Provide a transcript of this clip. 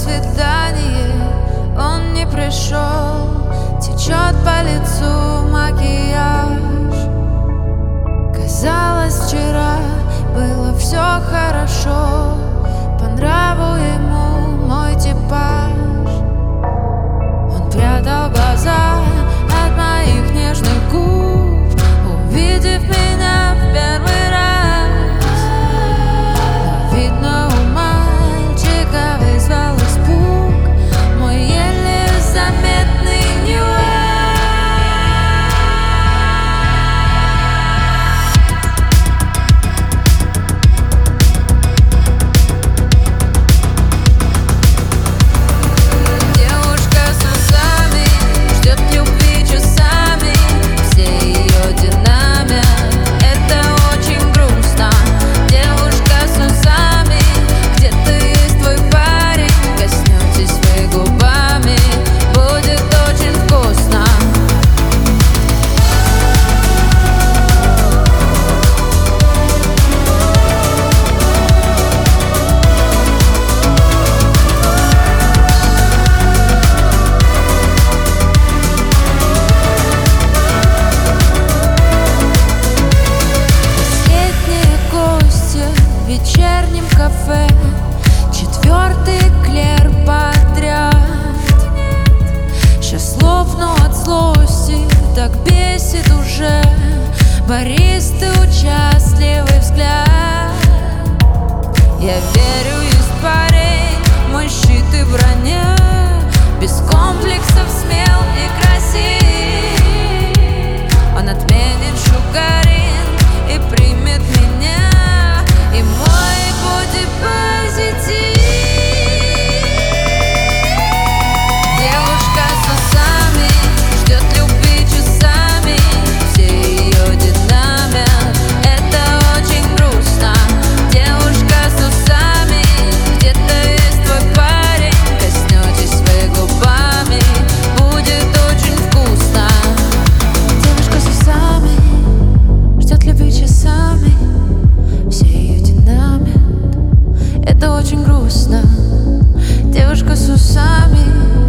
свидание он не пришел. Течет по лицу макияж. Казалось, вчера было все хорошо. По нраву ему мой типаж. Он прятал глаза от моих нежных губ, увидев меня в первый раз. Но видно, у мальчика вызвал испуг мой еле заметный нюанс. В вечернем кафе 4-й эклер подряд. Сейчас лопну от злости, так бесит уже баристы участливый взгляд. Я верю, есть парень, мой щит и броня, без комплексов, смел и красив. Он отменит шугарин и примет меня, и мой бодипозитив. Девушка с усами ждет любви часами, все ее динамят, это очень грустно. Девушка с усами, где-то есть твой парень, коснетесь своими губами, будет очень вкусно. Девушка с усами ждет любви часами, все ее динамит, это очень грустно. Девушка с усами.